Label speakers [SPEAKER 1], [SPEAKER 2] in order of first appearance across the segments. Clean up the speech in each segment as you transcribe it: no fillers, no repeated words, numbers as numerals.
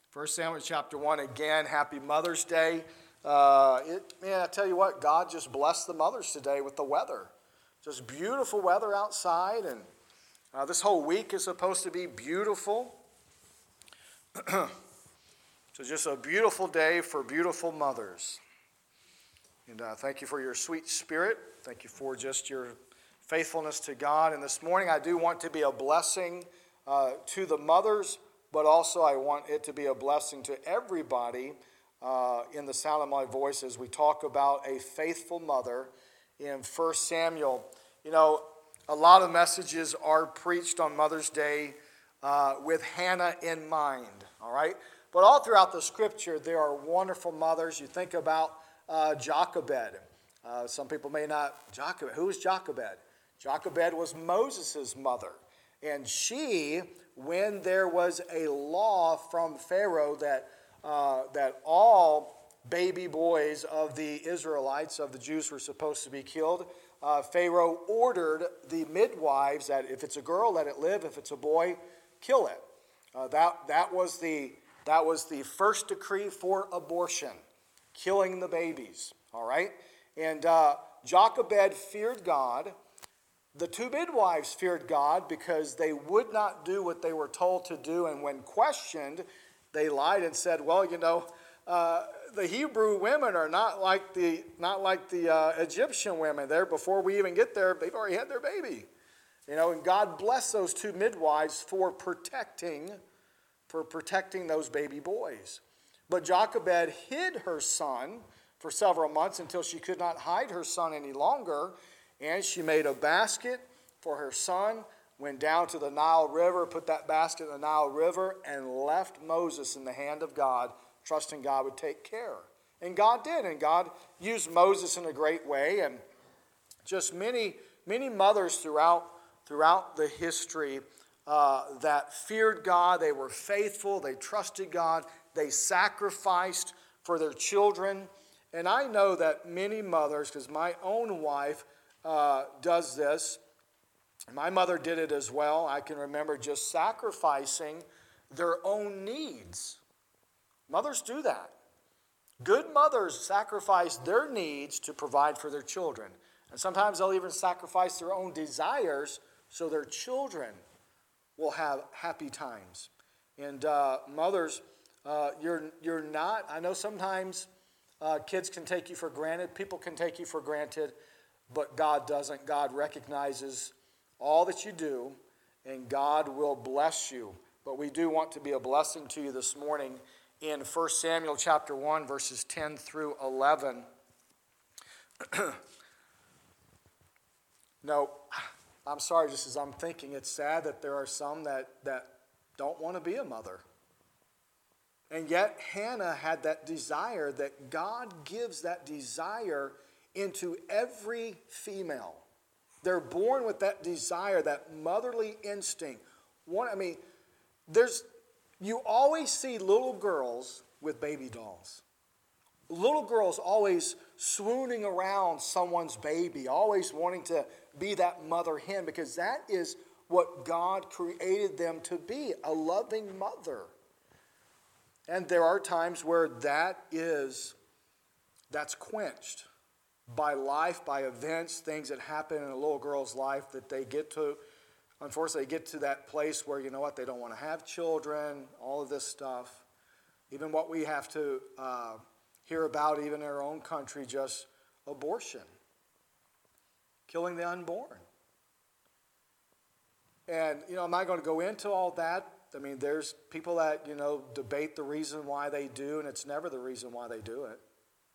[SPEAKER 1] First Samuel chapter 1, again, happy Mother's Day. I tell you what, God just blessed the mothers today with the weather. Just beautiful weather outside, and this whole week is supposed to be beautiful. So just a beautiful day for beautiful mothers. And thank you for your sweet spirit. Thank you for just your faithfulness to God. And this morning I do want to be a blessing to the mothers, but also I want it to be a blessing to everybody in the sound of my voice as we talk about a faithful mother in 1 Samuel. You know, a lot of messages are preached on Mother's Day with Hannah in mind, all right? But all throughout the scripture, there are wonderful mothers. You think about Jochebed. Some people may not, Jochebed, who is Jochebed? Jochebed was Moses' mother. And she, when there was a law from Pharaoh that all baby boys of the Israelites, of the Jews, were supposed to be killed, Pharaoh ordered the midwives that if it's a girl, let it live. If it's a boy, kill it. That was the first decree for abortion, killing the babies. All right? And Jochebed feared God. The two midwives feared God because they would not do what they were told to do, and when questioned, they lied and said, "Well, you know, the Hebrew women are not like the Egyptian women. There, before we even get there, they've already had their baby." You know, and God blessed those two midwives for protecting those baby boys. But Jochebed hid her son for several months until she could not hide her son any longer. And she made a basket for her son, went down to the Nile River, put that basket in the Nile River, and left Moses in the hand of God, trusting God would take care. And God did, and God used Moses in a great way. And just many, many mothers throughout the history that feared God, they were faithful, they trusted God, they sacrificed for their children. And I know that many mothers, because my own wife does this. My mother did it as well. I can remember just sacrificing their own needs. Mothers do that. Good mothers sacrifice their needs to provide for their children. And sometimes they'll even sacrifice their own desires so their children will have happy times. And mothers, you're not, I know sometimes kids can take you for granted, people can take you for granted, but God doesn't. God recognizes all that you do, and God will bless you. But we do want to be a blessing to you this morning in 1 Samuel chapter 1, verses 10 through 11. No, I'm sorry, just as I'm thinking, it's sad that there are some that don't want to be a mother. And yet Hannah had that desire, that God gives that desire into every female. They're born with that desire, that motherly instinct. You always see little girls with baby dolls. Little girls always swooning around someone's baby, always wanting to be that mother hen, because that is what God created them to be, a loving mother. And there are times where that's quenched by life, by events, things that happen in a little girl's life that they unfortunately get to that place where, you know what, they don't want to have children, all of this stuff. Even what we have to hear about even in our own country, just abortion, killing the unborn. And, you know, I'm not going to go into all that. I mean, there's people that, you know, debate the reason why they do, and it's never the reason why they do it.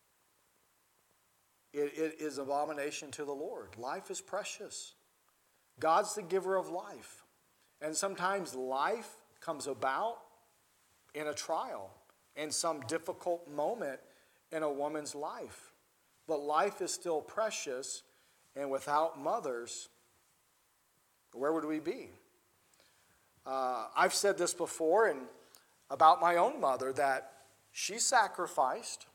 [SPEAKER 1] It is abomination to the Lord. Life is precious. God's the giver of life. And sometimes life comes about in a trial, in some difficult moment in a woman's life. But life is still precious, and without mothers, where would we be? I've said this before and about my own mother, that she sacrificed.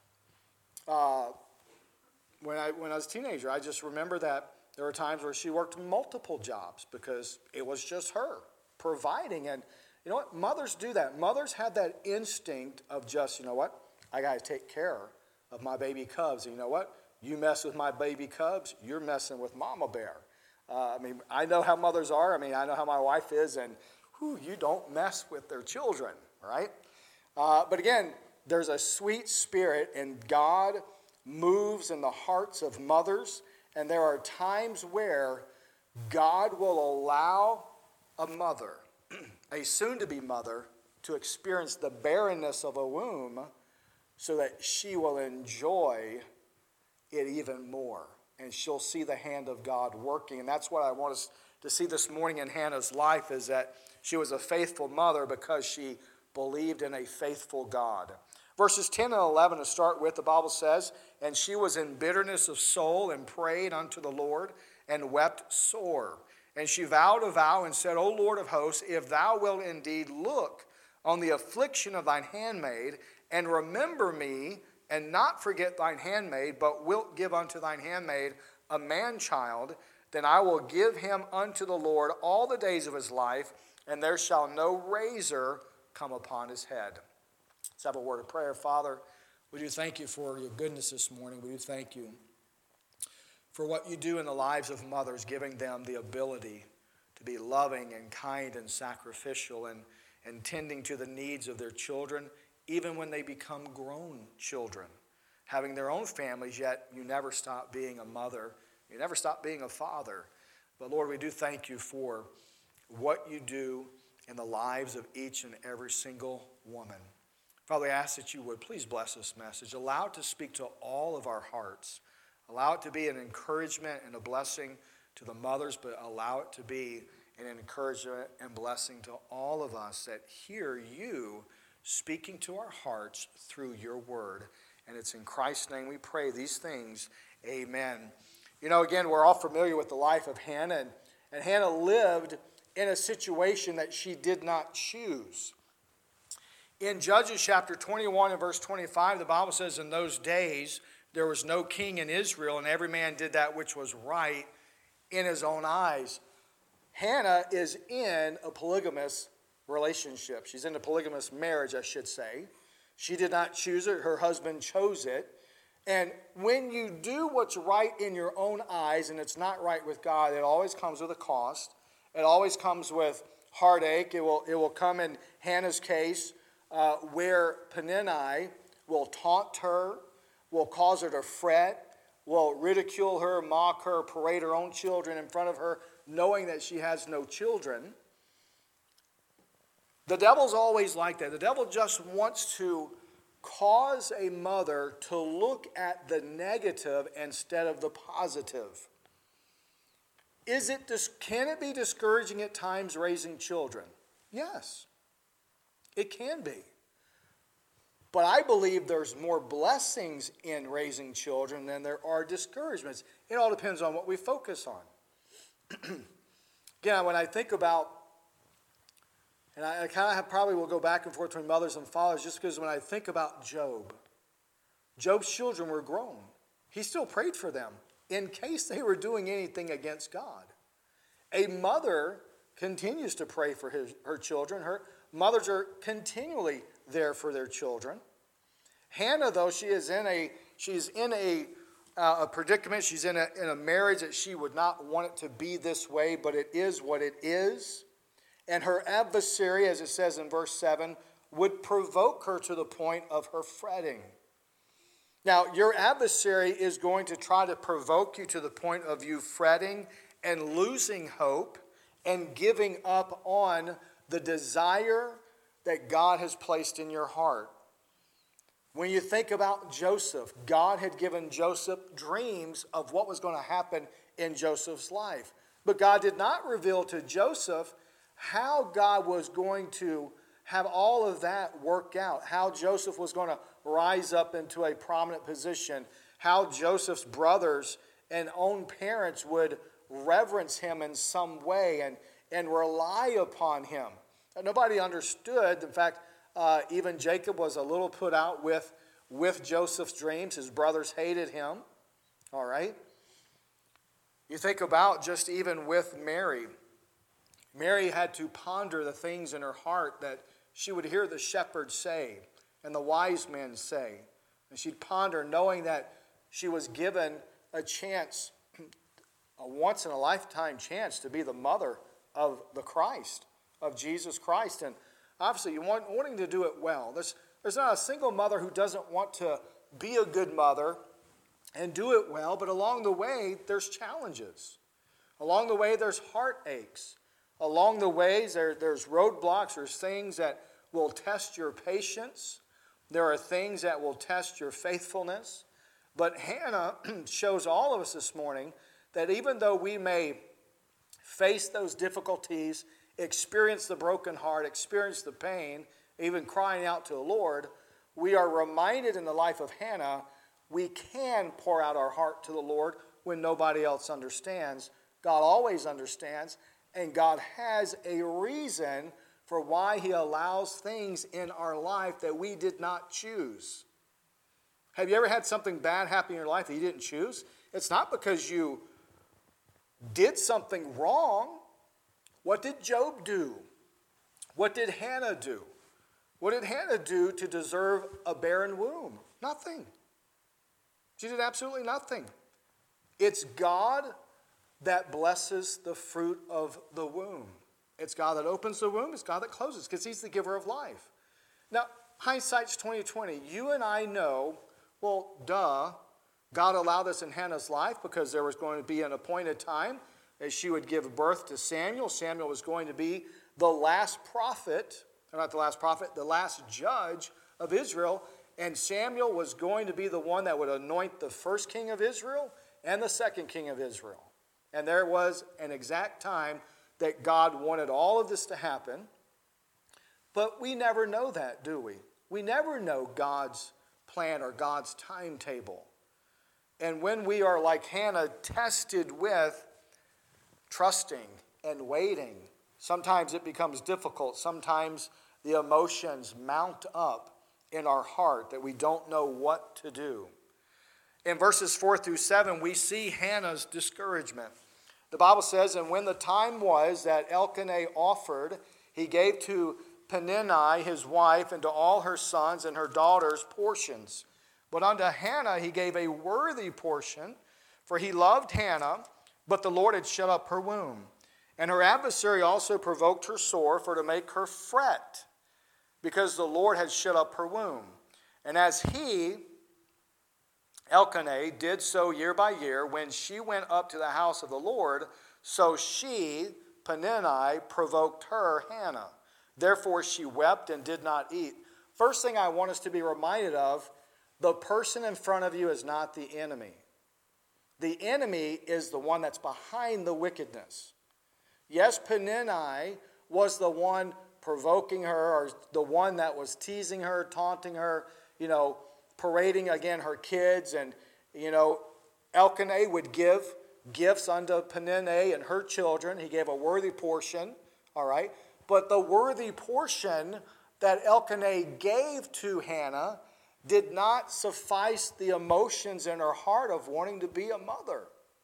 [SPEAKER 1] When I was a teenager, I just remember that there were times where she worked multiple jobs because it was just her providing. And You know what? Mothers do that. Mothers have that instinct of just, you know what? I got to take care of my baby cubs. And you know what? You mess with my baby cubs, you're messing with Mama Bear. I know how mothers are. I know how my wife is, and you don't mess with their children, right? But again, there's a sweet spirit, and God moves in the hearts of mothers, and there are times where God will allow a mother, a soon-to-be mother, to experience the barrenness of a womb so that she will enjoy it even more. And she'll see the hand of God working. And that's what I want us to see this morning in Hannah's life, is that she was a faithful mother because she believed in a faithful God. Verses 10 and 11 to start with, the Bible says, "And she was in bitterness of soul and prayed unto the Lord and wept sore. And she vowed a vow and said, O Lord of hosts, if thou wilt indeed look on the affliction of thine handmaid, and remember me, and not forget thine handmaid, but wilt give unto thine handmaid a man-child, then I will give him unto the Lord all the days of his life, and there shall no razor come upon his head." Let's have a word of prayer. Father, we do thank you for your goodness this morning. We do thank you for what you do in the lives of mothers, giving them the ability to be loving and kind and sacrificial and tending to the needs of their children, even when they become grown children, having their own families, yet you never stop being a mother. You never stop being a father. But Lord, we do thank you for what you do in the lives of each and every single woman. Father, I ask that you would please bless this message. Allow it to speak to all of our hearts. Allow it to be an encouragement and a blessing to the mothers, but allow it to be an encouragement and blessing to all of us that hear you speaking to our hearts through your word. And it's in Christ's name we pray these things. Amen. You know, again, we're all familiar with the life of Hannah, and Hannah lived in a situation that she did not choose. In Judges chapter 21 and verse 25, the Bible says, "In those days there was no king in Israel, and every man did that which was right in his own eyes." Hannah is in a polygamous relationship. She's in a polygamous marriage, I should say. She did not choose it. Her husband chose it. And when you do what's right in your own eyes and it's not right with God, it always comes with a cost. It always comes with heartache. It will come in Hannah's case where Peninnah will taunt her, will cause her to fret, will ridicule her, mock her, parade her own children in front of her, knowing that she has no children. The devil's always like that. The devil just wants to cause a mother to look at the negative instead of the positive. Can it be discouraging at times raising children? Yes, it can be. But I believe there's more blessings in raising children than there are discouragements. It all depends on what we focus on. Again, when I think about, and I kind of probably will go back and forth between mothers and fathers, just because when I think about Job's children were grown. He still prayed for them in case they were doing anything against God. A mother continues to pray for her children. Her mothers are continually there for their children. Hannah, though, she's in a predicament. She's in a marriage that she would not want it to be this way, but it is what it is. And her adversary, as it says in verse 7, would provoke her to the point of her fretting. Now, your adversary is going to try to provoke you to the point of you fretting and losing hope and giving up on the desire that God has placed in your heart. When you think about Joseph, God had given Joseph dreams of what was going to happen in Joseph's life. But God did not reveal to Joseph how God was going to have all of that work out, how Joseph was going to rise up into a prominent position, how Joseph's brothers and own parents would reverence him in some way and rely upon him. And nobody understood. In fact, even Jacob was a little put out with Joseph's dreams. His brothers hated him. All right? You think about just even with Mary. Mary had to ponder the things in her heart that she would hear the shepherds say and the wise men say. And she'd ponder knowing that she was given a chance, a once-in-a-lifetime chance to be the mother of the Christ, of Jesus Christ. And obviously, wanting to do it well. There's not a single mother who doesn't want to be a good mother and do it well, but along the way, there's challenges. Along the way, there's heartaches. Along the ways, there's roadblocks. There's things that will test your patience. There are things that will test your faithfulness. But Hannah shows all of us this morning that even though we may face those difficulties, experience the broken heart, experience the pain, even crying out to the Lord, we are reminded in the life of Hannah, we can pour out our heart to the Lord when nobody else understands. God always understands, and God has a reason for why He allows things in our life that we did not choose. Have you ever had something bad happen in your life that you didn't choose? It's not because you did something wrong. What did Job do? What did Hannah do? What did Hannah do to deserve a barren womb? Nothing. She did absolutely nothing. It's God that blesses the fruit of the womb. It's God that opens the womb. It's God that closes because He's the giver of life. Now, hindsight's 20/20. You and I know, well, God allowed this in Hannah's life because there was going to be an appointed time as she would give birth to Samuel. Samuel was going to be the last prophet, or not the last prophet, the last judge of Israel. And Samuel was going to be the one that would anoint the first king of Israel and the second king of Israel. And there was an exact time that God wanted all of this to happen. But we never know that, do we? We never know God's plan or God's timetable. And when we are like Hannah, tested with trusting and waiting, sometimes it becomes difficult. Sometimes the emotions mount up in our heart that we don't know what to do. In verses 4-7, we see Hannah's discouragement. The Bible says, and when the time was that Elkanah offered, he gave to Peninnah his wife and to all her sons and her daughters portions. But unto Hannah he gave a worthy portion, for he loved Hannah, but the Lord had shut up her womb. And her adversary also provoked her sore, for to make her fret, because the Lord had shut up her womb. And as he, Elkanah, did so year by year, when she went up to the house of the Lord, so she, Peninnah, provoked her, Hannah. Therefore she wept and did not eat. First thing I want us to be reminded of, the person in front of you is not the enemy. The enemy is the one that's behind the wickedness. Yes, Peninnah was the one provoking her, or the one that was teasing her, taunting her, parading again her kids. And, Elkanah would give gifts unto Peninnah and her children. He gave a worthy portion, all right? But the worthy portion that Elkanah gave to Hannah did not suffice the emotions in her heart of wanting to be a mother.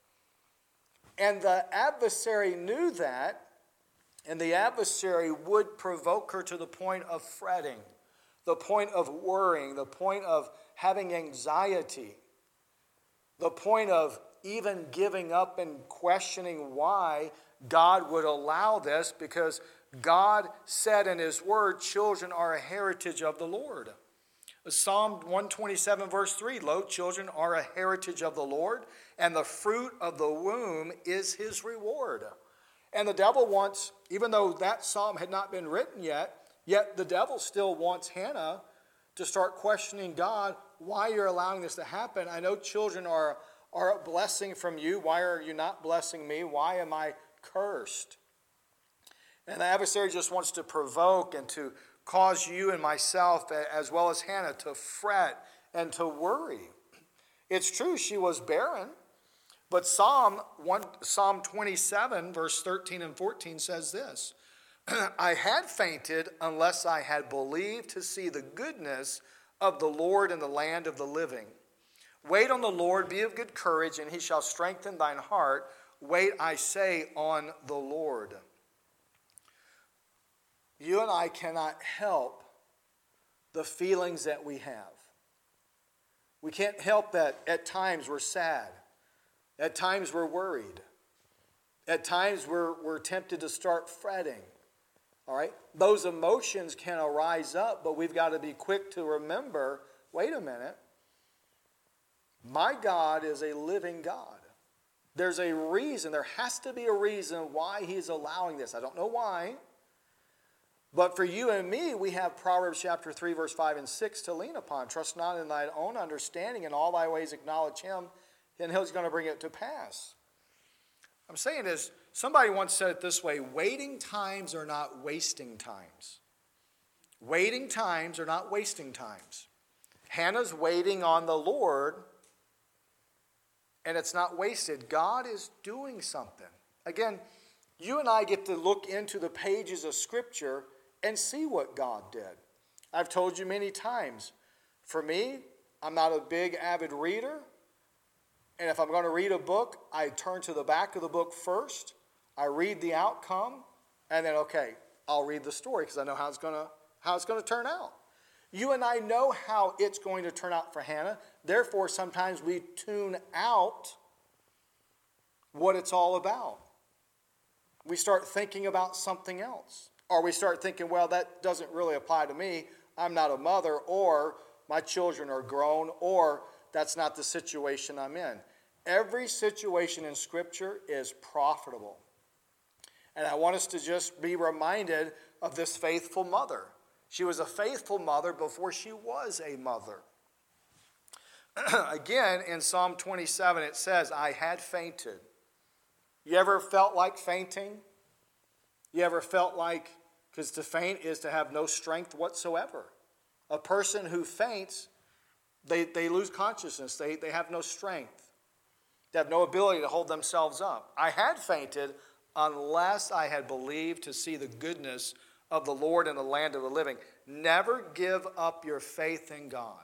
[SPEAKER 1] And the adversary knew that, and the adversary would provoke her to the point of fretting, the point of worrying, the point of having anxiety, the point of even giving up and questioning why God would allow this, because God said in His Word, children are a heritage of the Lord. Psalm 127 verse 3, lo, children are a heritage of the Lord, and the fruit of the womb is His reward. And the devil wants, even though that psalm had not been written yet the devil still wants Hannah to start questioning God, why you're allowing this to happen. I know children are a blessing from you. Why are you not blessing me? Why am I cursed? And the adversary just wants to provoke and to cause you and myself, as well as Hannah, to fret and to worry. It's true, she was barren, but Psalm 27, verse 13 and 14 says this, I had fainted unless I had believed to see the goodness of the Lord in the land of the living. Wait on the Lord, be of good courage, and He shall strengthen thine heart. Wait, I say, on the Lord. you and I cannot help the feelings that we have. We can't help that at times we're sad. At times we're worried. At times we're tempted to start fretting. All right? Those emotions can arise up, but we've got to be quick to remember, wait a minute. My God is a living God. There's a reason, there has to be a reason why He's allowing this. I don't know why. But for you and me, we have Proverbs chapter 3, verse 5 and 6 to lean upon. Trust not in thine own understanding, in all thy ways acknowledge Him, and He's going to bring it to pass. I'm saying this, somebody once said it this way, waiting times are not wasting times. Waiting times are not wasting times. Hannah's waiting on the Lord, and it's not wasted. God is doing something. Again, you and I get to look into the pages of Scripture and see what God did. I've told you many times, for me, I'm not a big avid reader, and if I'm going to read a book, I turn to the back of the book first, I read the outcome, and then, okay, I'll read the story because I know how it's going to turn out. You and I know how it's going to turn out for Hannah. Therefore, sometimes we tune out what it's all about. We start thinking about something else. Or we start thinking, well, that doesn't really apply to me. I'm not a mother, or my children are grown, or that's not the situation I'm in. Every situation in Scripture is profitable. And I want us to just be reminded of this faithful mother. She was a faithful mother before she was a mother. Again, in Psalm 27, it says, I had fainted. You ever felt like fainting? You ever felt like, because to faint is to have no strength whatsoever. A person who faints, they lose consciousness. They have no strength. They have no ability to hold themselves up. I had fainted unless I had believed to see the goodness of the Lord in the land of the living. Never give up your faith in God.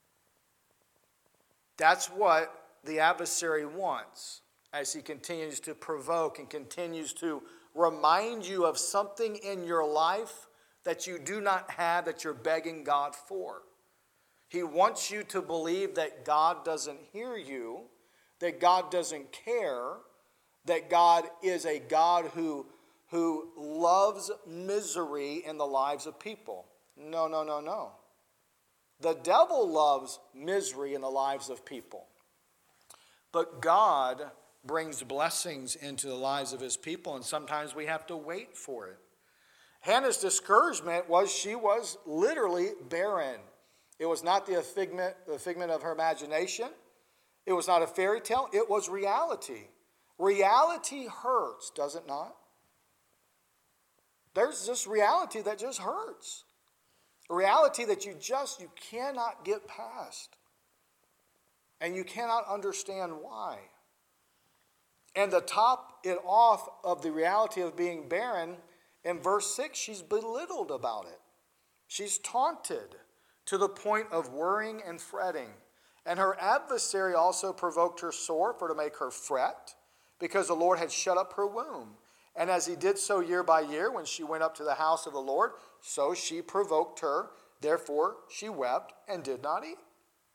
[SPEAKER 1] That's what the adversary wants as he continues to provoke and continues to remind you of something in your life that you do not have, that you're begging God for. He wants you to believe that God doesn't hear you, that God doesn't care, that God is a God who loves misery in the lives of people. No, no, no, no. The devil loves misery in the lives of people. But God brings blessings into the lives of His people, and sometimes we have to wait for it. Hannah's discouragement was she was literally barren. It was not the figment of her imagination. It was not a fairy tale. It was reality. Reality hurts, does it not? There's this reality that just hurts. A reality that you cannot get past. And you cannot understand why. And to top it off of the reality of being barren, in verse 6, she's belittled about it. She's taunted to the point of worrying and fretting. And her adversary also provoked her sore for to make her fret, because the Lord had shut up her womb. And as he did so year by year, when she went up to the house of the Lord, so she provoked her. Therefore she wept and did not eat.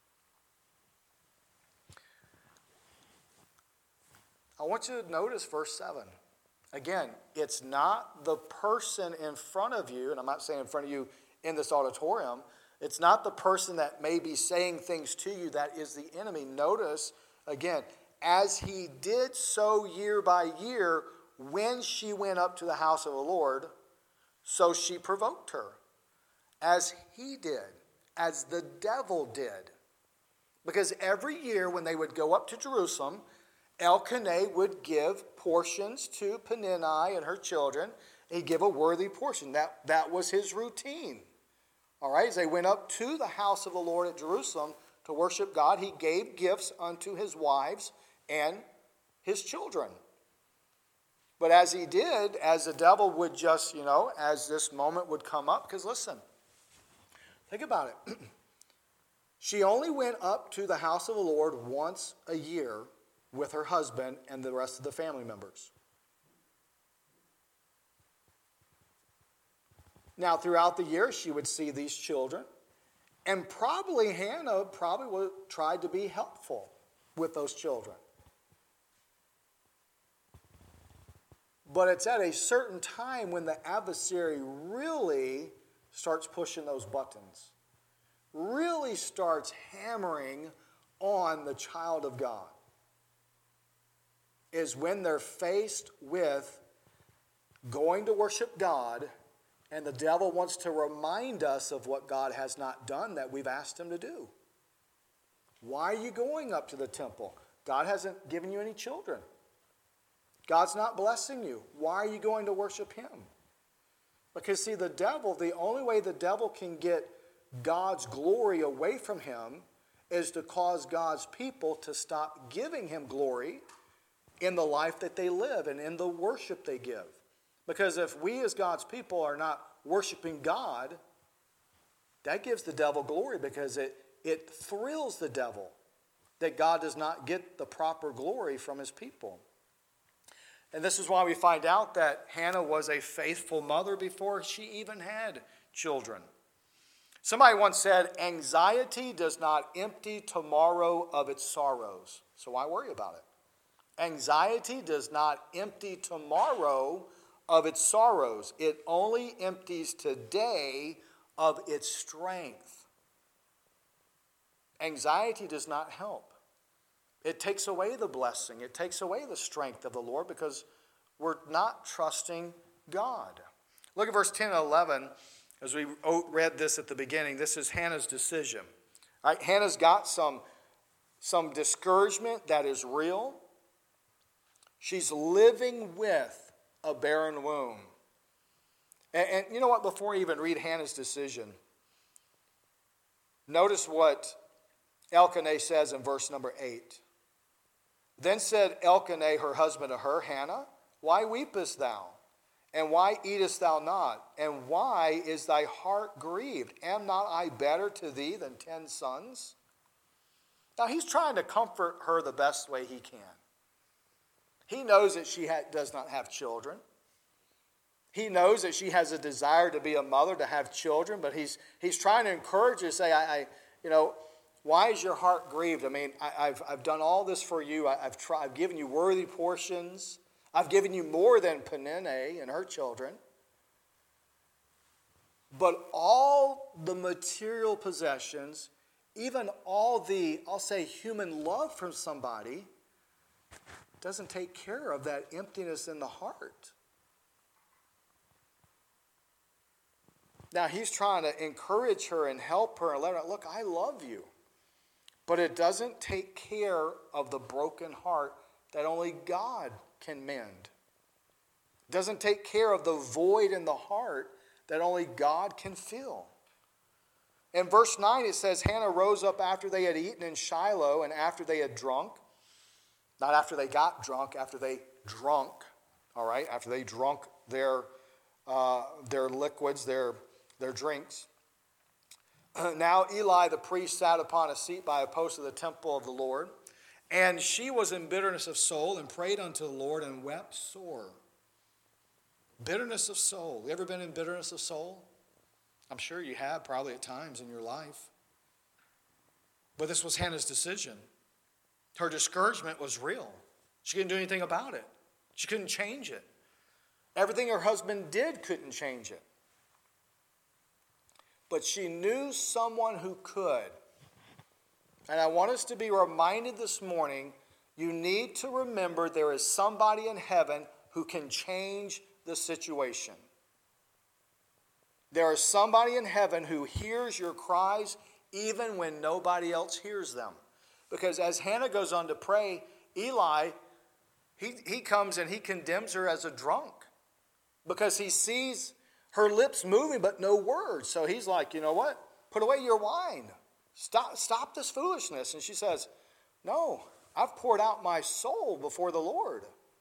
[SPEAKER 1] I want you to notice verse 7. Again, it's not the person in front of you, and I'm not saying in front of you in this auditorium, it's not the person that may be saying things to you that is the enemy. Notice, again, as he did so year by year, when she went up to the house of the Lord, so she provoked her. As he did, as the devil did. Because every year when they would go up to Jerusalem, Elkanah would give portions to Peninnah and her children. He'd give a worthy portion. That was his routine. All right, as they went up to the house of the Lord at Jerusalem to worship God, he gave gifts unto his wives and his children. But as he did, as the devil would just, as this moment would come up, because listen, think about it. She only went up to the house of the Lord once a year with her husband and the rest of the family members. Now, throughout the year, she would see these children, and Hannah would try to be helpful with those children. But it's at a certain time when the adversary really starts pushing those buttons, really starts hammering on the child of God, is when they're faced with going to worship God, and the devil wants to remind us of what God has not done that we've asked him to do. Why are you going up to the temple? God hasn't given you any children. God's not blessing you. Why are you going to worship him? Because see, the devil, the only way the devil can get God's glory away from him is to cause God's people to stop giving him glory in the life that they live and in the worship they give. Because if we as God's people are not worshiping God, that gives the devil glory, because it thrills the devil that God does not get the proper glory from his people. And this is why we find out that Hannah was a faithful mother before she even had children. Somebody once said, anxiety does not empty tomorrow of its sorrows. So why worry about it? Anxiety does not empty tomorrow of its sorrows. It only empties today of its strength. Anxiety does not help. It takes away the blessing. It takes away the strength of the Lord, because we're not trusting God. Look at verse 10 and 11. As we read this at the beginning, this is Hannah's decision. All right, Hannah's got some discouragement that is real. She's living with a barren womb. And you know what? Before we even read Hannah's decision, notice what Elkanah says in verse number 8. Then said Elkanah, her husband, to her, Hannah, why weepest thou? And why eatest thou not? And why is thy heart grieved? Am not I better to thee than 10 sons? Now he's trying to comfort her the best way he can. He knows that she does not have children. He knows that she has a desire to be a mother, to have children, but he's trying to encourage her, say, why is your heart grieved? I mean, I've done all this for you. I've given you worthy portions. I've given you more than Peninnah and her children. But all the material possessions, even all the, I'll say, human love from somebody, doesn't take care of that emptiness in the heart. Now, he's trying to encourage her and help her and let her know, look, I love you. But it doesn't take care of the broken heart that only God can mend. It doesn't take care of the void in the heart that only God can fill. In verse 9 it says, Hannah rose up after they had eaten in Shiloh and after they had drunk. Not after they got drunk, after they drunk. All right, after they drunk their liquids, their drinks. Now Eli the priest sat upon a seat by a post of the temple of the Lord, and she was in bitterness of soul and prayed unto the Lord and wept sore. Bitterness of soul. You ever been in bitterness of soul? I'm sure you have, probably at times in your life. But this was Hannah's decision. Her discouragement was real. She couldn't do anything about it. She couldn't change it. Everything her husband did couldn't change it. But she knew someone who could. And I want us to be reminded this morning, you need to remember there is somebody in heaven who can change the situation. There is somebody in heaven who hears your cries even when nobody else hears them. Because as Hannah goes on to pray, Eli, he comes and he condemns her as a drunk. Because he sees her lips moving but no words. So he's like, you know what? Put away your wine. Stop this foolishness. And she says, no, I've poured out my soul before the Lord.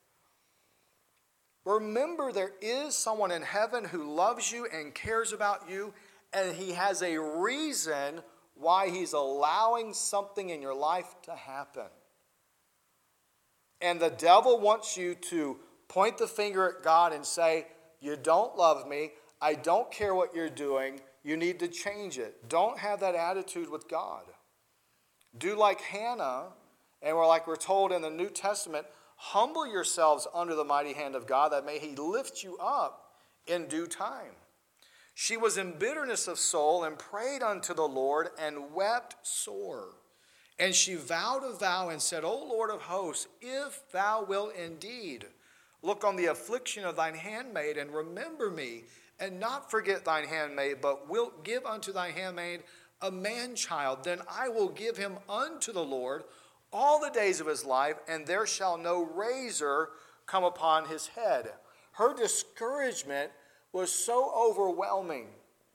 [SPEAKER 1] Remember, there is someone in heaven who loves you and cares about you, and he has a reason why he's allowing something in your life to happen. And the devil wants you to point the finger at God and say, you don't love me. I don't care what you're doing. You need to change it. Don't have that attitude with God. Do like Hannah, and we're told in the New Testament, humble yourselves under the mighty hand of God, that may he lift you up in due time. She was in bitterness of soul and prayed unto the Lord and wept sore. And she vowed a vow and said, O Lord of hosts, if thou wilt indeed look on the affliction of thine handmaid and remember me, and not forget thine handmaid, but wilt give unto thy handmaid a man-child, then I will give him unto the Lord all the days of his life, and there shall no razor come upon his head. Her discouragement was so overwhelming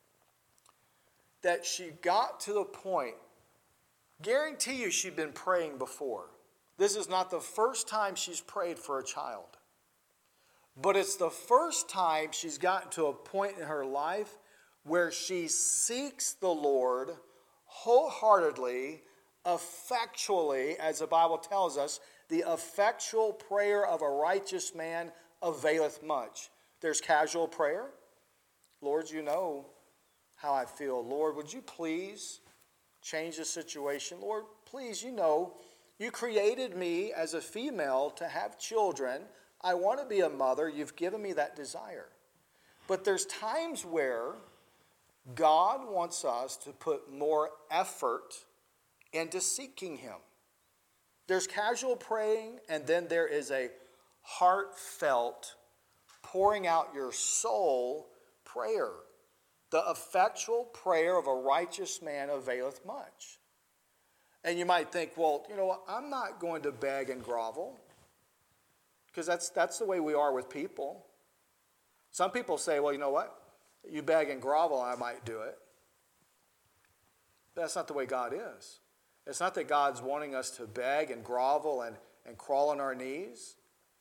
[SPEAKER 1] that she got to the point, guarantee you she'd been praying before. This is not the first time she's prayed for a child. But it's the first time she's gotten to a point in her life where she seeks the Lord wholeheartedly, effectually, as the Bible tells us, the effectual prayer of a righteous man availeth much. There's casual prayer. Lord, you know how I feel. Lord, would you please change the situation? Lord, please, you know, you created me as a female to have children. I want to be a mother. You've given me that desire. But there's times where God wants us to put more effort into seeking him. There's casual praying, and then there is a heartfelt, pouring out your soul prayer. The effectual prayer of a righteous man availeth much. And you might think, well, you know what, I'm not going to beg and grovel. Because that's the way we are with people. Some people say, well, you know what? You beg and grovel, I might do it. But that's not the way God is. It's not that God's wanting us to beg and grovel and crawl on our knees.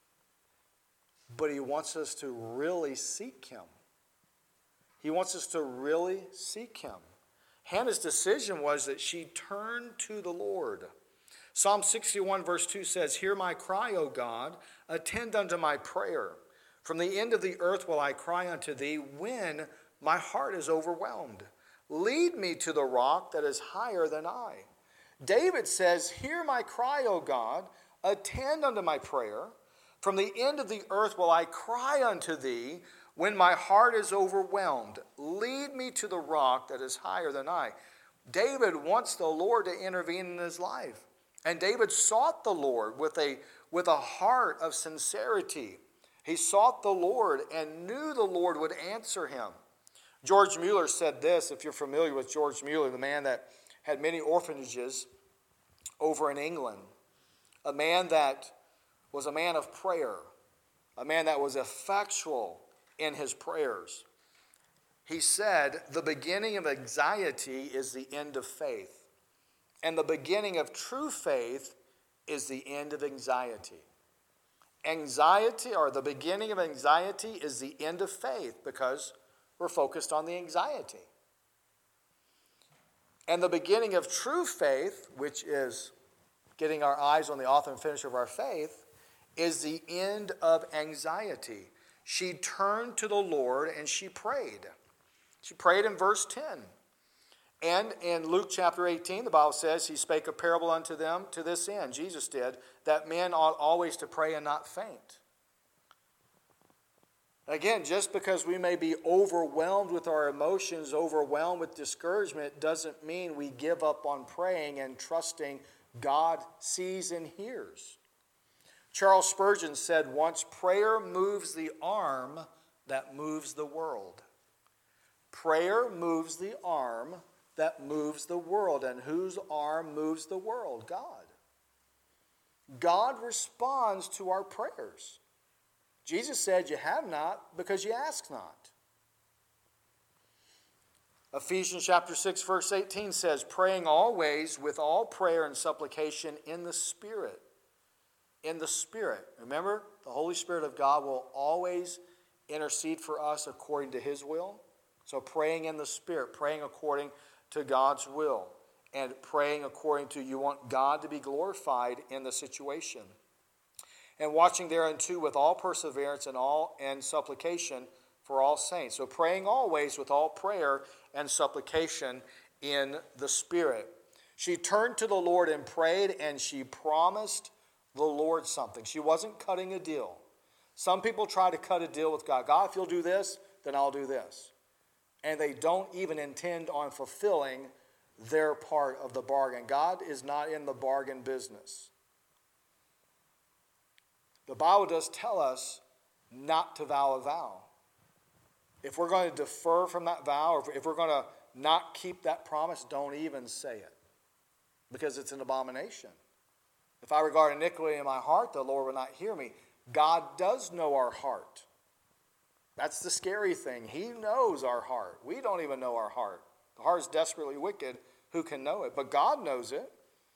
[SPEAKER 1] But he wants us to really seek him. He wants us to really seek him. Hannah's decision was that she turned to the Lord. Psalm 61 verse 2 says, hear my cry, O God, attend unto my prayer. From the end of the earth will I cry unto thee when my heart is overwhelmed. Lead me to the rock that is higher than I. David says, hear my cry, O God, attend unto my prayer. From the end of the earth will I cry unto thee when my heart is overwhelmed. Lead me to the rock that is higher than I. David wants the Lord to intervene in his life. And David sought the Lord with a heart of sincerity. He sought the Lord and knew the Lord would answer him. George Mueller said this, if you're familiar with George Mueller, the man that had many orphanages over in England, a man that was a man of prayer, a man that was effectual in his prayers. He said, the beginning of anxiety is the end of faith. And the beginning of true faith is the end of anxiety. Anxiety, or the beginning of anxiety, is the end of faith because we're focused on the anxiety. And the beginning of true faith, which is getting our eyes on the author and finisher of our faith, is the end of anxiety. She turned to the Lord and she prayed. She prayed in verse 10. And in Luke chapter 18, the Bible says, he spake a parable unto them to this end, Jesus did, that men ought always to pray and not faint. Again, just because we may be overwhelmed with our emotions, overwhelmed with discouragement, doesn't mean we give up on praying and trusting God sees and hears. Charles Spurgeon said once, prayer moves the arm that moves the world. Prayer moves the arm that moves the world. And whose arm moves the world? God. God responds to our prayers. Jesus said, you have not because you ask not. Ephesians chapter 6 verse 18 says, praying always with all prayer and supplication in the Spirit. In the Spirit. Remember, the Holy Spirit of God will always intercede for us according to his will. So praying in the Spirit, praying according to God's will, and praying according to, you want God to be glorified in the situation. And watching thereunto with all perseverance and all and supplication for all saints. So praying always with all prayer and supplication in the Spirit. She turned to the Lord and prayed, and she promised the Lord something. She wasn't cutting a deal. Some people try to cut a deal with God. God, if you'll do this, then I'll do this. And they don't even intend on fulfilling their part of the bargain. God is not in the bargain business. The Bible does tell us not to vow a vow. If we're going to defer from that vow, or if we're going to not keep that promise, don't even say it, because it's an abomination. If I regard iniquity in my heart, the Lord will not hear me. God does know our heart. That's the scary thing. He knows our heart. We don't even know our heart. The heart is desperately wicked. Who can know it? But God knows it.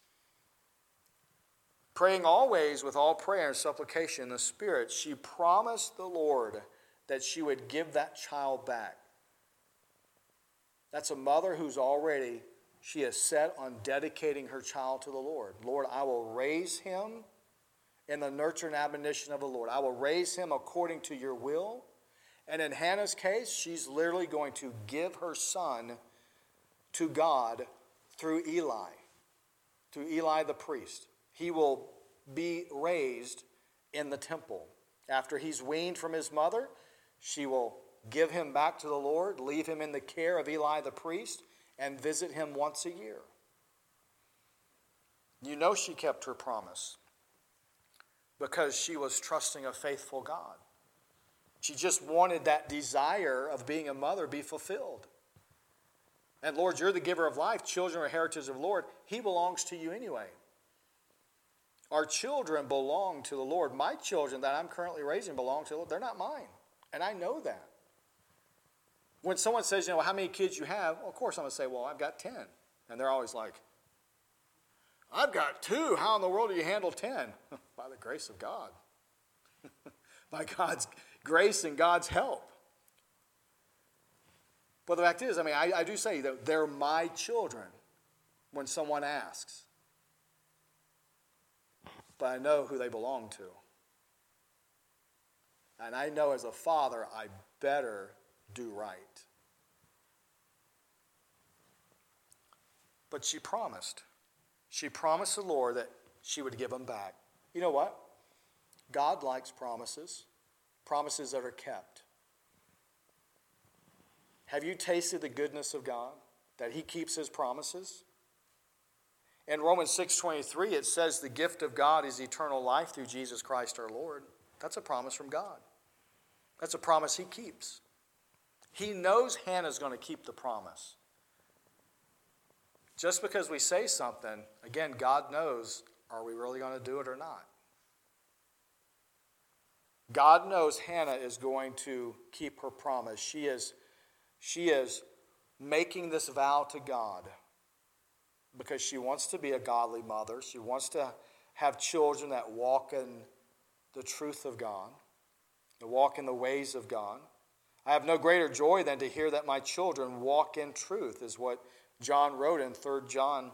[SPEAKER 1] Praying always with all prayer and supplication in the Spirit, she promised the Lord that she would give that child back. That's a mother who's already, she is set on dedicating her child to the Lord. Lord, I will raise him in the nurture and admonition of the Lord. I will raise him according to your will. And in Hannah's case, she's literally going to give her son to God through Eli the priest. He will be raised in the temple. After he's weaned from his mother, she will give him back to the Lord, leave him in the care of Eli the priest, and visit him once a year. You know she kept her promise because she was trusting a faithful God. She just wanted that desire of being a mother be fulfilled. And Lord, you're the giver of life. Children are heritage of the Lord. He belongs to you anyway. Our children belong to the Lord. My children that I'm currently raising belong to the Lord. They're not mine. And I know that. When someone says, how many kids you have? Well, of course I'm going to say, well, I've got 10. And they're always like, I've got 2. How in the world do you handle 10? By the grace of God. By God's grace and God's help. But the fact is, I do say that they're my children when someone asks. But I know who they belong to. And I know as a father, I better do right. But she promised. She promised the Lord that she would give them back. You know what? God likes promises. Promises that are kept. Have you tasted the goodness of God? That he keeps his promises? In Romans 6:23, it says the gift of God is eternal life through Jesus Christ our Lord. That's a promise from God. That's a promise he keeps. He knows Hannah's going to keep the promise. Just because we say something, again, God knows, are we really going to do it or not? God knows Hannah is going to keep her promise. She is making this vow to God because she wants to be a godly mother. She wants to have children that walk in the truth of God, that walk in the ways of God. I have no greater joy than to hear that my children walk in truth, is what John wrote in 3 John,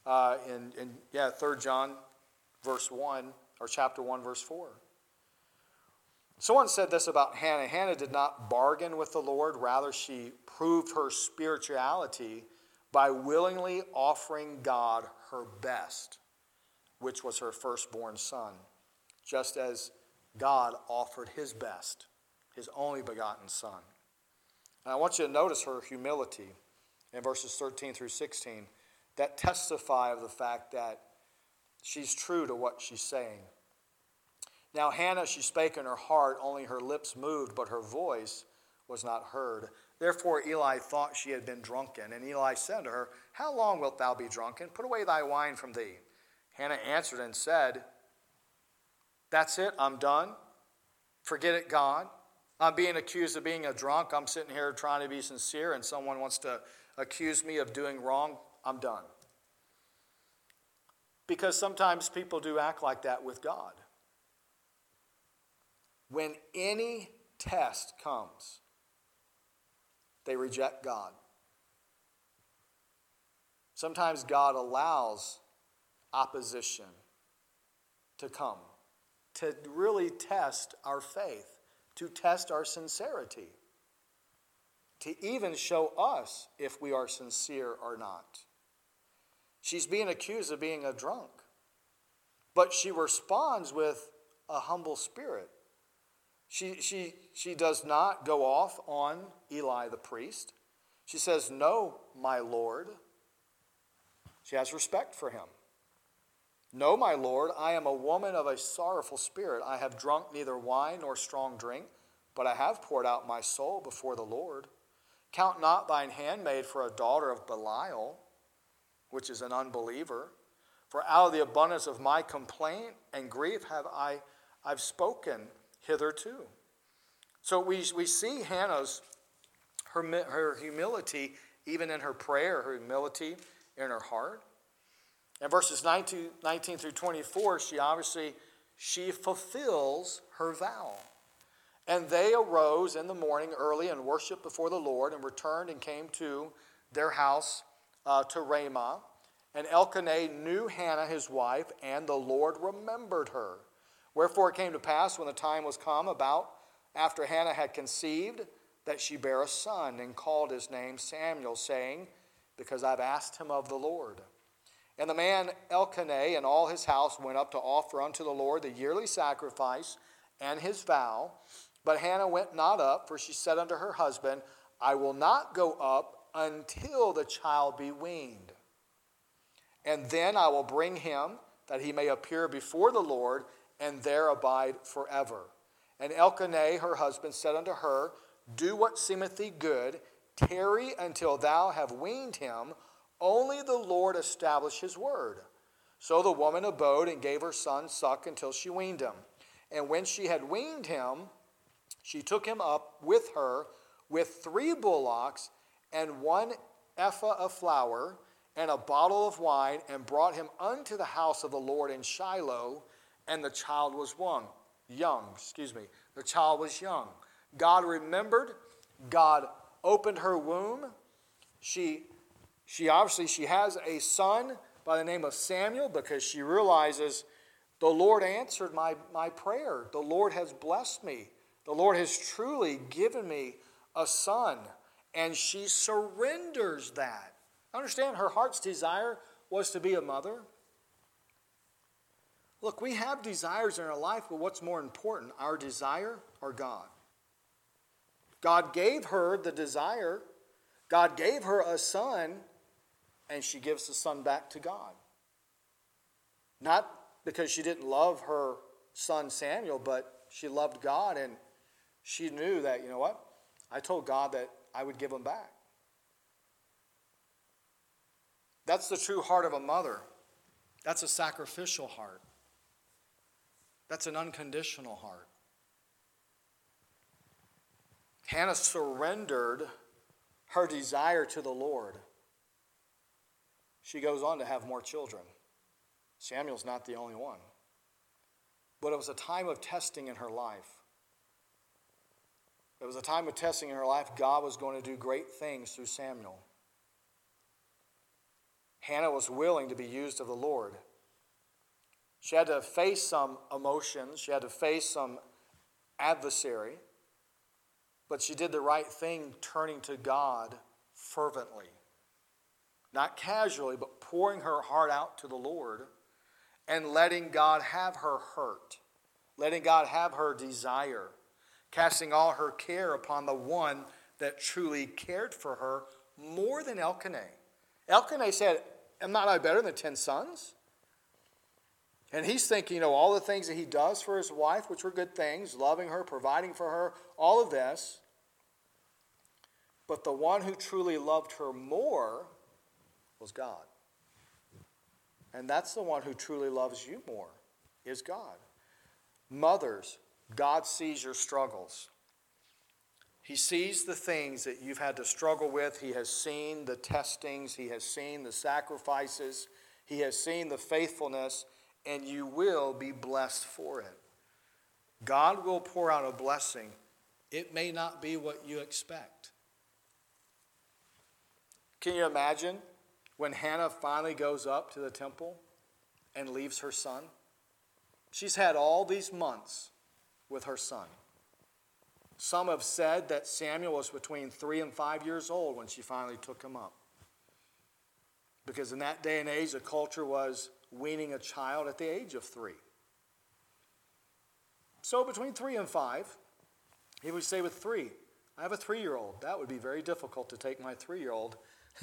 [SPEAKER 1] 3 John verse 1, or chapter 1, verse 4. Someone said this about Hannah. Hannah did not bargain with the Lord. Rather, she proved her spirituality by willingly offering God her best, which was her firstborn son, just as God offered his best, his only begotten son. And I want you to notice her humility in verses 13 through 16 that testify of the fact that she's true to what she's saying. Now Hannah, she spake in her heart, only her lips moved, but her voice was not heard. Therefore Eli thought she had been drunken. And Eli said to her, how long wilt thou be drunken? Put away thy wine from thee. Hannah answered and said, that's it, I'm done. Forget it, God. I'm being accused of being a drunk. I'm sitting here trying to be sincere, and someone wants to accuse me of doing wrong. I'm done. Because sometimes people do act like that with God. When any test comes, they reject God. Sometimes God allows opposition to come to really test our faith, to test our sincerity. to even show us if we are sincere or not. She's being accused of being a drunk, but she responds with a humble spirit. She does not go off on Eli the priest. She says, "No, my Lord." She has respect for him. "No, my Lord, I am a woman of a sorrowful spirit. I have drunk neither wine nor strong drink, but I have poured out my soul before the Lord. Count not thine handmaid for a daughter of Belial," which is an unbeliever. "For out of the abundance of my complaint and grief have I've spoken hitherto." So we see Hannah's her humility, even in her prayer, her humility in her heart. In verses 19 through 24, she fulfills her vow. "And they arose in the morning early and worshipped before the Lord, and returned and came to their house to Ramah. And Elkanah knew Hannah his wife, and the Lord remembered her. Wherefore it came to pass, when the time was come about after Hannah had conceived, that she bare a son, and called his name Samuel, saying, Because I've asked him of the Lord. And the man Elkanah and all his house went up to offer unto the Lord the yearly sacrifice and his vow. But Hannah went not up, for she said unto her husband, I will not go up until the child be weaned. And then I will bring him, that he may appear before the Lord, and there abide forever. And Elkanah, her husband, said unto her, Do what seemeth thee good, tarry until thou have weaned him, only the Lord establish his word. So the woman abode, and gave her son suck until she weaned him. And when she had weaned him, she took him up with her with 3 bullocks, and 1 ephah of flour, and a bottle of wine, and brought him unto the house of the Lord in Shiloh, and the child was young. The child was young. God remembered. God opened her womb. She has a son by the name of Samuel, because she realizes the Lord answered my prayer. The Lord has blessed me. The Lord has truly given me a son. And she surrenders that. Understand, her heart's desire was to be a mother. Look, we have desires in our life, but what's more important, our desire or God? God gave her the desire. God gave her a son, and she gives the son back to God. Not because she didn't love her son Samuel, but she loved God, and she knew that, you know what? I told God that I would give him back. That's the true heart of a mother. That's a sacrificial heart. That's an unconditional heart. Hannah surrendered her desire to the Lord. She goes on to have more children. Samuel's not the only one. But it was a time of testing in her life. It was a time of testing in her life. God was going to do great things through Samuel. Hannah was willing to be used of the Lord. She had to face some emotions. She had to face some adversary. But she did the right thing, turning to God fervently. Not casually, but pouring her heart out to the Lord and letting God have her hurt. Letting God have her desire. Casting all her care upon the one that truly cared for her more than Elkanah. Elkanah said, Am not I better than 10 sons? And he's thinking, all the things that he does for his wife, which were good things, loving her, providing for her, all of this. But the one who truly loved her more was God. And that's the one who truly loves you more, is God. Mothers, God sees your struggles. He sees the things that you've had to struggle with. He has seen the testings. He has seen the sacrifices. He has seen the faithfulness, and you will be blessed for it. God will pour out a blessing. It may not be what you expect. Can you imagine when Hannah finally goes up to the temple and leaves her son? She's had all these months with her son. Some have said that Samuel was between 3 and 5 years old when she finally took him up. Because in that day and age, the culture was weaning a child at the age of 3. So between 3 and 5, he would say with 3, I have a 3-year-old. That would be very difficult to take my 3-year-old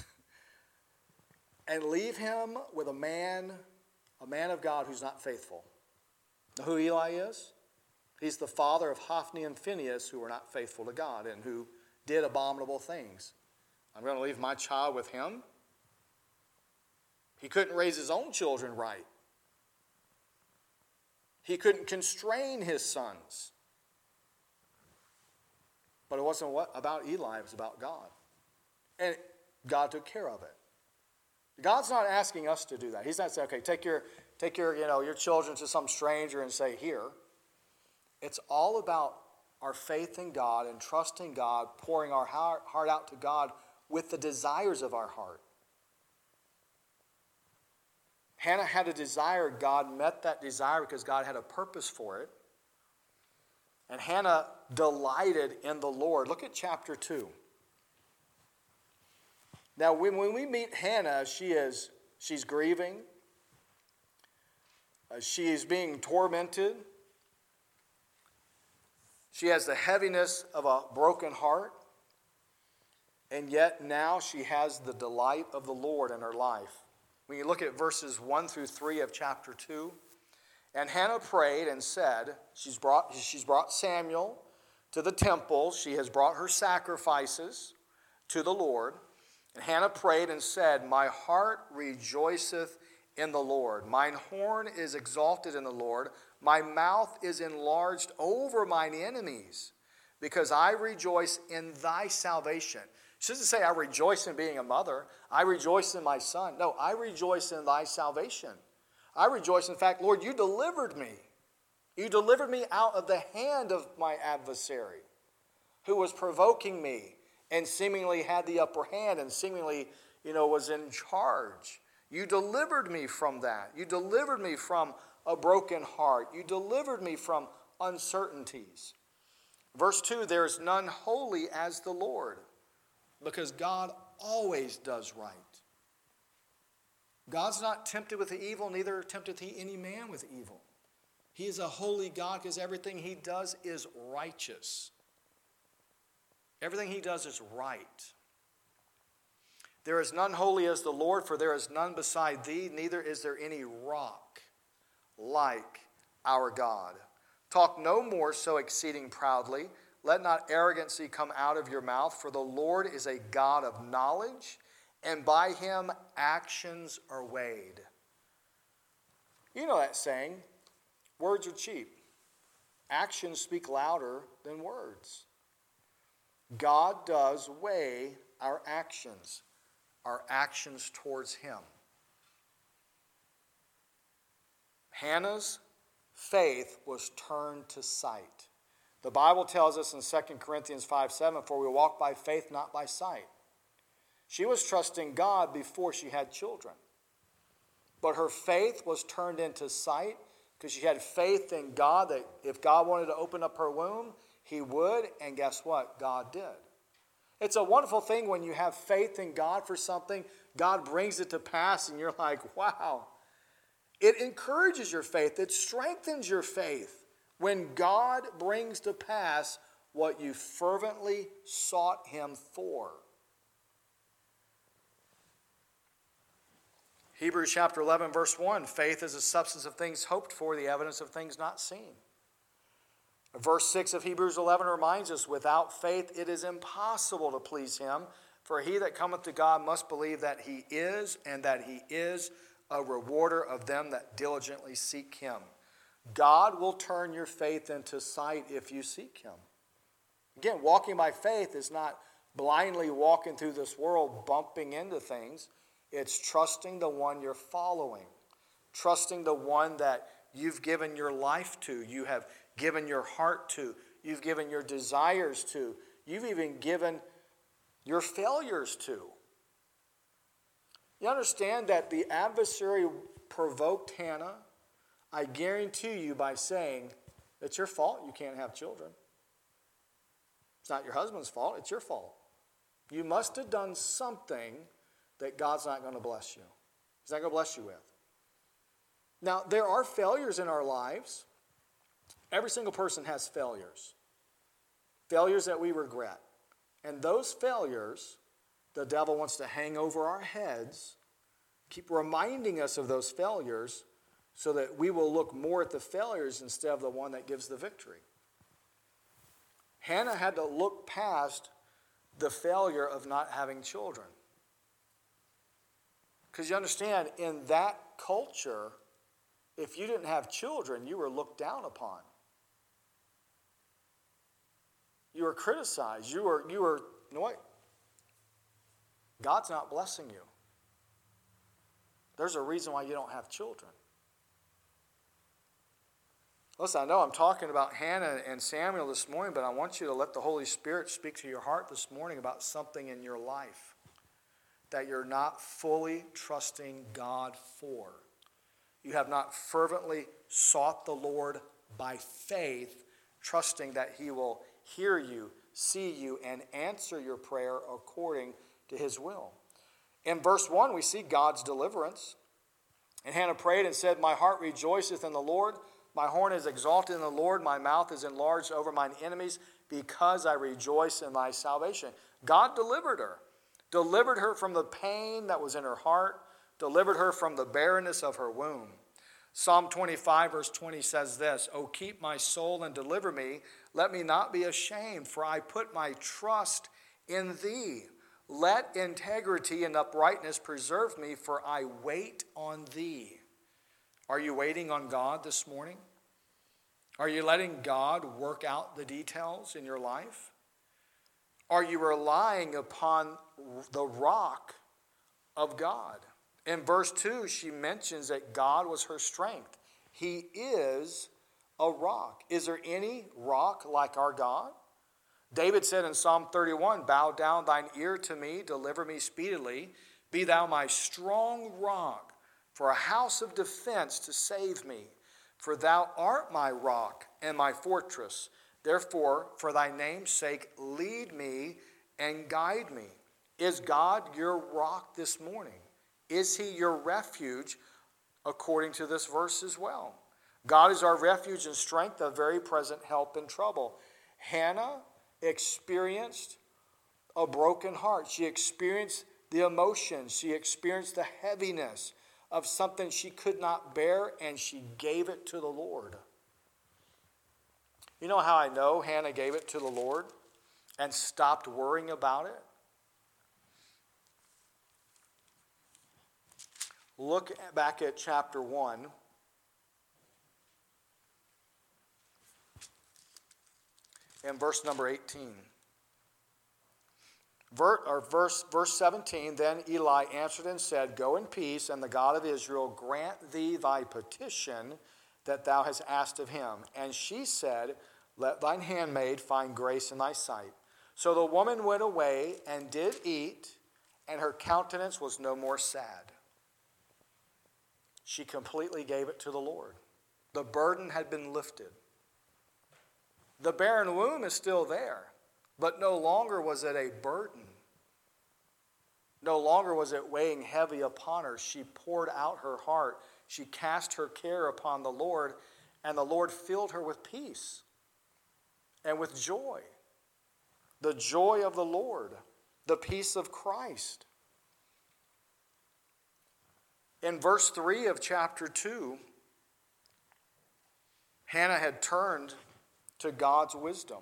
[SPEAKER 1] and leave him with a man of God who's not faithful. Know who Eli is? He's the father of Hophni and Phinehas, who were not faithful to God and who did abominable things. I'm going to leave my child with him? He couldn't raise his own children right. He couldn't constrain his sons. But it wasn't about Eli, it was about God. And God took care of it. God's not asking us to do that. He's not saying, okay, take your children to some stranger and say, here. It's all about our faith in God and trusting God, pouring our heart out to God with the desires of our heart. Hannah had a desire. God met that desire because God had a purpose for it. And Hannah delighted in the Lord. Look at chapter 2. Now, when we meet Hannah, she's grieving. She is being tormented. She has the heaviness of a broken heart. And yet now she has the delight of the Lord in her life. When you look at verses 1 through 3 of chapter 2, and Hannah prayed and said, she's brought Samuel to the temple. She has brought her sacrifices to the Lord. And Hannah prayed and said, my heart rejoiceth in the Lord. Mine horn is exalted in the Lord. My mouth is enlarged over mine enemies, because I rejoice in thy salvation. She doesn't say, I rejoice in being a mother. I rejoice in my son. No, I rejoice in thy salvation. I rejoice, in fact, Lord, you delivered me. You delivered me out of the hand of my adversary, who was provoking me and seemingly had the upper hand and seemingly, was in charge. You delivered me from that. You delivered me from a broken heart. You delivered me from uncertainties. Verse 2, there is none holy as the Lord, because God always does right. God's not tempted with the evil, neither tempteth he any man with evil. He is a holy God because everything he does is righteous. Everything he does is right. There is none holy as the Lord, for there is none beside thee, neither is there any rock like our God. Talk no more so exceeding proudly. Let not arrogancy come out of your mouth, for the Lord is a God of knowledge, and by him actions are weighed. You know that saying, words are cheap. Actions speak louder than words. God does weigh our actions towards him. Hannah's faith was turned to sight. The Bible tells us in 2 Corinthians 5:7, for we walk by faith, not by sight. She was trusting God before she had children. But her faith was turned into sight because she had faith in God that if God wanted to open up her womb, he would, and guess what? God did. It's a wonderful thing when you have faith in God for something, God brings it to pass, and you're like, wow. It encourages your faith. It strengthens your faith when God brings to pass what you fervently sought him for. Hebrews chapter 11, verse 1, faith is the substance of things hoped for, the evidence of things not seen. Verse 6 of Hebrews 11 reminds us, without faith it is impossible to please him, for he that cometh to God must believe that he is, and that he is a rewarder of them that diligently seek him. God will turn your faith into sight if you seek him. Again, walking by faith is not blindly walking through this world bumping into things. It's trusting the one you're following. Trusting the one that you've given your life to. You have given your heart to. You've given your desires to. You've even given your failures to. You understand that the adversary provoked Hannah, I guarantee you, by saying, it's your fault you can't have children. It's not your husband's fault, it's your fault. You must have done something that God's not going to bless you. He's not going to bless you with. Now, there are failures in our lives. Every single person has failures. Failures that we regret. And those failures, the devil wants to hang over our heads, keep reminding us of those failures so that we will look more at the failures instead of the one that gives the victory. Hannah had to look past the failure of not having children. Because you understand, in that culture, if you didn't have children, you were looked down upon. You were criticized. You were, you know what? God's not blessing you. There's a reason why you don't have children. Listen, I know I'm talking about Hannah and Samuel this morning, but I want you to let the Holy Spirit speak to your heart this morning about something in your life that you're not fully trusting God for. You have not fervently sought the Lord by faith, trusting that He will hear you, see you, and answer your prayer according to His will. In verse 1, we see God's deliverance. And Hannah prayed and said, "My heart rejoiceth in the Lord. My horn is exalted in the Lord. My mouth is enlarged over mine enemies, because I rejoice in thy salvation." God delivered her from the pain that was in her heart, delivered her from the barrenness of her womb. Psalm 25 verse 20 says this, "O keep my soul and deliver me. Let me not be ashamed, for I put my trust in thee. Let integrity and uprightness preserve me, for I wait on thee." Are you waiting on God this morning? Are you letting God work out the details in your life? Are you relying upon the rock of God? In verse 2, she mentions that God was her strength. He is a rock. Is there any rock like our God? David said in Psalm 31, "Bow down thine ear to me, deliver me speedily. Be thou my strong rock, for a house of defense to save me. For thou art my rock and my fortress. Therefore, for thy name's sake, lead me and guide me." Is God your rock this morning? Is He your refuge according to this verse as well? God is our refuge and strength, a very present help in trouble. Hannah experienced a broken heart. She experienced the emotion. She experienced the heaviness of something she could not bear, and she gave it to the Lord. You know how I know Hannah gave it to the Lord and stopped worrying about it? Look back at chapter 1. And verse number 18. Verse 17, "Then Eli answered and said, Go in peace, and the God of Israel grant thee thy petition that thou hast asked of him. And she said, Let thine handmaid find grace in thy sight. So the woman went away and did eat, and her countenance was no more sad." She completely gave it to the Lord. The burden had been lifted. The barren womb is still there, but no longer was it a burden. No longer was it weighing heavy upon her. She poured out her heart. She cast her care upon the Lord, and the Lord filled her with peace and with joy. The joy of the Lord, the peace of Christ. In verse 3 of chapter 2, Hannah had turned to God's wisdom.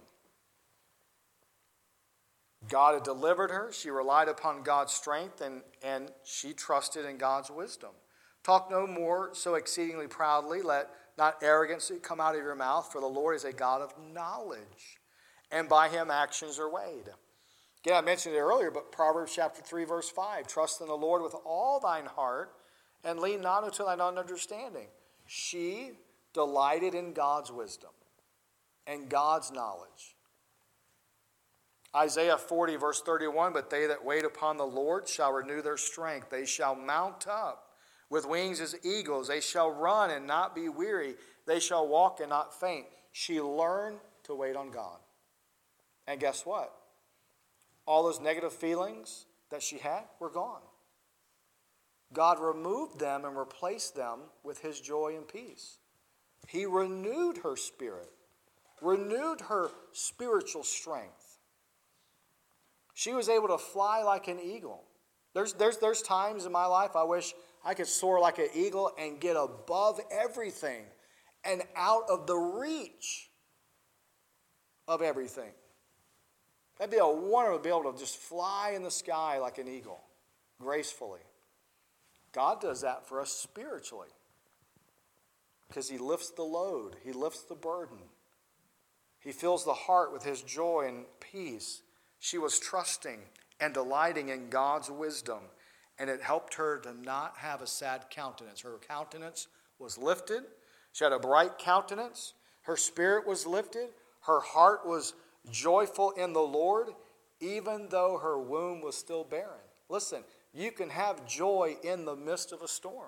[SPEAKER 1] God had delivered her. She relied upon God's strength, and she trusted in God's wisdom. "Talk no more so exceedingly proudly. Let not arrogance come out of your mouth, for the Lord is a God of knowledge, and by him actions are weighed." Again, I mentioned it earlier, but Proverbs chapter 3, verse 5, "Trust in the Lord with all thine heart, and lean not unto thine own understanding." She delighted in God's wisdom and God's knowledge. Isaiah 40, verse 31, "But they that wait upon the Lord shall renew their strength. They shall mount up with wings as eagles. They shall run and not be weary. They shall walk and not faint." She learned to wait on God. And guess what? All those negative feelings that she had were gone. God removed them and replaced them with his joy and peace. He renewed her spirit, renewed her spiritual strength. She was able to fly like an eagle. There's times in my life I wish I could soar like an eagle and get above everything and out of the reach of everything. That'd be a wonder to be able to just fly in the sky like an eagle, gracefully. God does that for us spiritually because he lifts the load. He lifts the burden. He fills the heart with his joy and peace. She was trusting and delighting in God's wisdom, and it helped her to not have a sad countenance. Her countenance was lifted. She had a bright countenance. Her spirit was lifted. Her heart was joyful in the Lord, even though her womb was still barren. Listen, you can have joy in the midst of a storm.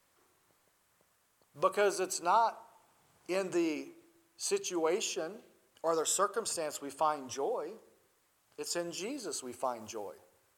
[SPEAKER 1] Because it's not in the situation or the circumstance we find joy. It's in Jesus we find joy.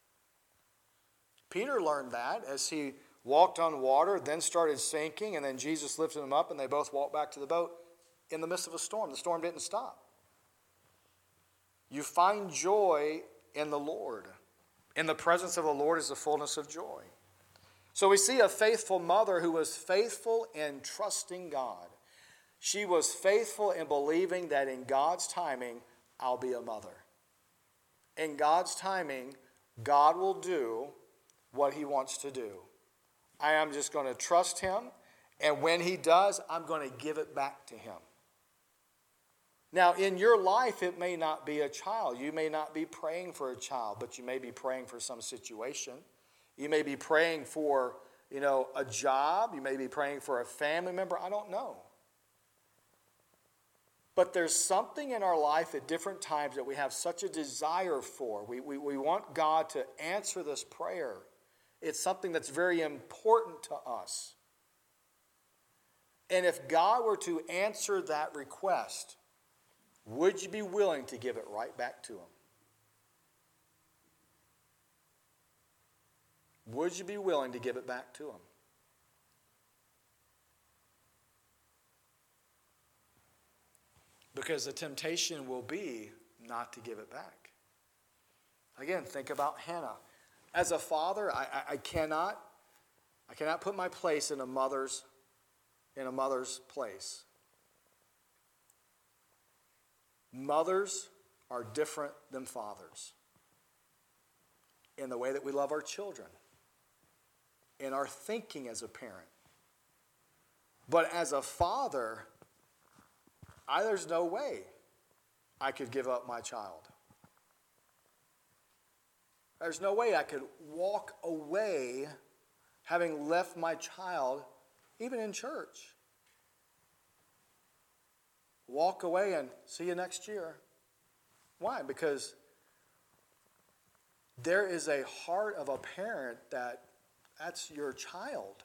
[SPEAKER 1] Peter learned that as he walked on water, then started sinking, and then Jesus lifted him up, and they both walked back to the boat in the midst of a storm. The storm didn't stop. You find joy in the Lord. In the presence of the Lord is the fullness of joy. So we see a faithful mother who was faithful in trusting God. She was faithful in believing that in God's timing, I'll be a mother. In God's timing, God will do what he wants to do. I am just going to trust him, and when he does, I'm going to give it back to him. Now, in your life, it may not be a child. You may not be praying for a child, but you may be praying for some situation. You may be praying for, a job. You may be praying for a family member. I don't know. But there's something in our life at different times that we have such a desire for. We want God to answer this prayer. It's something that's very important to us. And if God were to answer that request, would you be willing to give it right back to him? Would you be willing to give it back to him? Because the temptation will be not to give it back. Again, think about Hannah. As a father, I cannot put my place in a mother's place. Mothers are different than fathers in the way that we love our children, in our thinking as a parent. But as a father, there's no way I could give up my child. There's no way I could walk away having left my child, even in church. Walk away and see you next year. Why? Because there is a heart of a parent that's your child.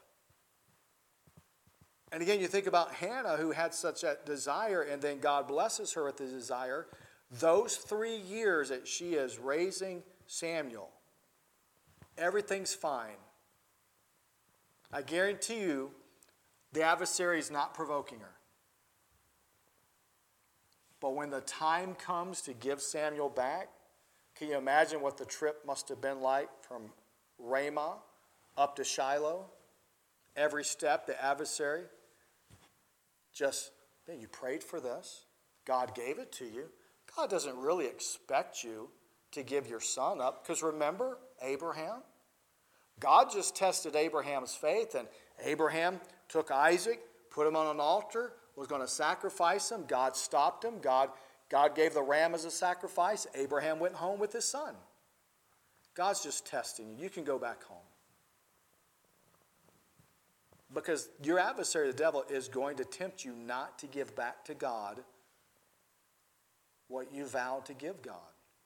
[SPEAKER 1] And again, you think about Hannah, who had such a desire, and then God blesses her with the desire. Those 3 years that she is raising Samuel, everything's fine. I guarantee you, the adversary is not provoking her. But when the time comes to give Samuel back, can you imagine what the trip must have been like from Ramah up to Shiloh? Every step, the adversary you prayed for this. God gave it to you. God doesn't really expect you to give your son up. Because remember Abraham? God just tested Abraham's faith, and Abraham took Isaac, put him on an altar, was going to sacrifice him. God stopped him. God gave the ram as a sacrifice. Abraham went home with his son. God's just testing you. You can go back home. Because your adversary, the devil, is going to tempt you not to give back to God what you vowed to give God.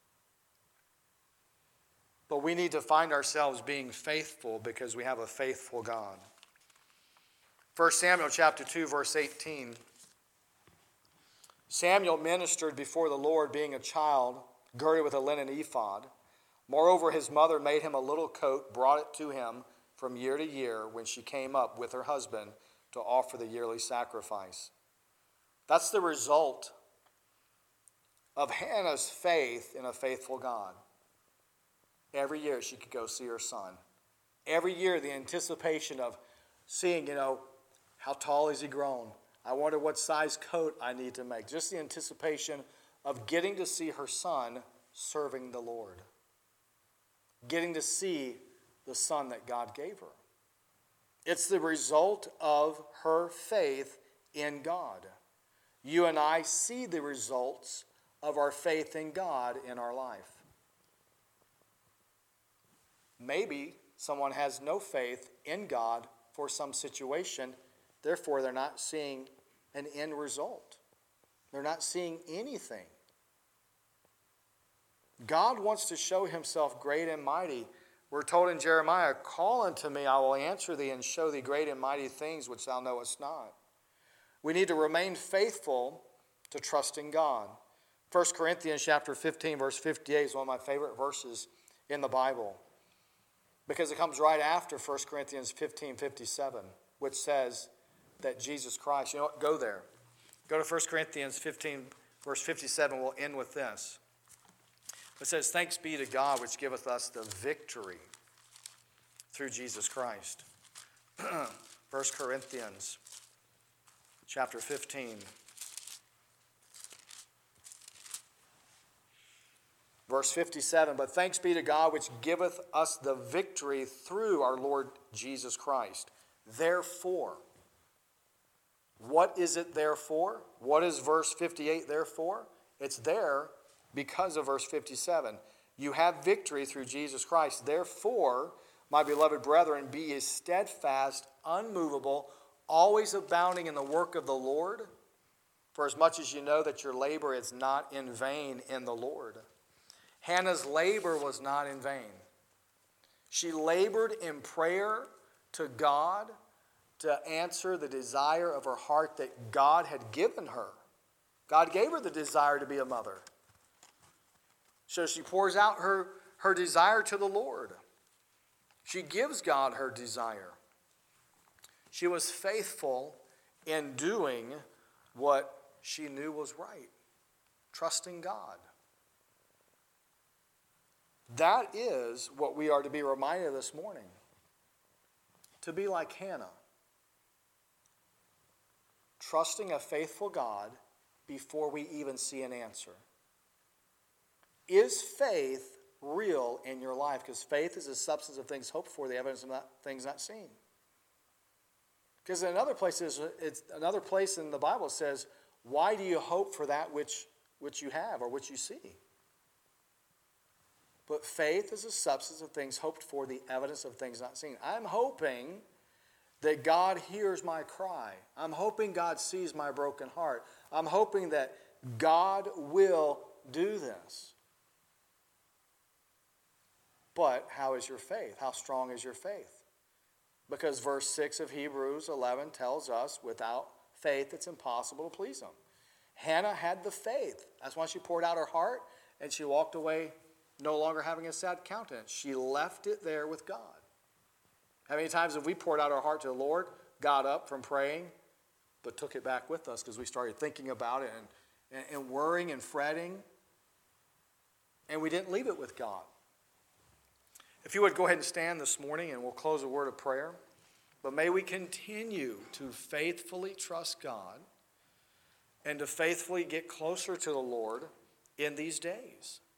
[SPEAKER 1] But we need to find ourselves being faithful because we have a faithful God. 1 Samuel chapter 2, verse 18. Samuel ministered before the Lord being a child girded with a linen ephod. Moreover, his mother made him a little coat, brought it to him from year to year when she came up with her husband to offer the yearly sacrifice. That's the result of Hannah's faith in a faithful God. Every year she could go see her son. Every year the anticipation of seeing, how tall is he grown? I wonder what size coat I need to make. Just the anticipation of getting to see her son serving the Lord. Getting to see the son that God gave her. It's the result of her faith in God. You and I see the results of our faith in God in our life. Maybe someone has no faith in God for some situation, therefore they're not seeing an end result. They're not seeing anything. God wants to show himself great and mighty. We're told in Jeremiah, call unto me, I will answer thee and show thee great and mighty things which thou knowest not. We need to remain faithful to trusting God. 1 Corinthians chapter 15, verse 58 is one of my favorite verses in the Bible, because it comes right after 1 Corinthians 15, 57, which says that Jesus Christ, you know what, go there. Go to 1 Corinthians 15, verse 57, we'll end with this. It says, thanks be to God which giveth us the victory through Jesus Christ. 1 Corinthians chapter 15. Verse 57, but thanks be to God which giveth us the victory through our Lord Jesus Christ. Therefore, what is it therefore? What is verse 58 therefore? It's there because of verse 57. You have victory through Jesus Christ. Therefore, my beloved brethren, be ye steadfast, unmovable, always abounding in the work of the Lord, for as much as you know that your labor is not in vain in the Lord. Hannah's labor was not in vain. She labored in prayer to God to answer the desire of her heart that God had given her. God gave her the desire to be a mother. So she pours out her desire to the Lord. She gives God her desire. She was faithful in doing what she knew was right, trusting God. That is what we are to be reminded of this morning. To be like Hannah. Trusting a faithful God before we even see an answer. Is faith real in your life? Because faith is the substance of things hoped for, the evidence of things not seen. Because another place in the Bible says, why do you hope for that which you have or which you see? But faith is the substance of things hoped for, the evidence of things not seen. I'm hoping that God hears my cry. I'm hoping God sees my broken heart. I'm hoping that God will do this. But how is your faith? How strong is your faith? Because verse 6 of Hebrews 11 tells us without faith it's impossible to please him. Hannah had the faith. That's why she poured out her heart and she walked away no longer having a sad countenance. She left it there with God. How many times have we poured out our heart to the Lord, got up from praying, but took it back with us because we started thinking about it and worrying and fretting, and we didn't leave it with God? If you would go ahead and stand this morning, and we'll close a word of prayer. But may we continue to faithfully trust God and to faithfully get closer to the Lord in these days.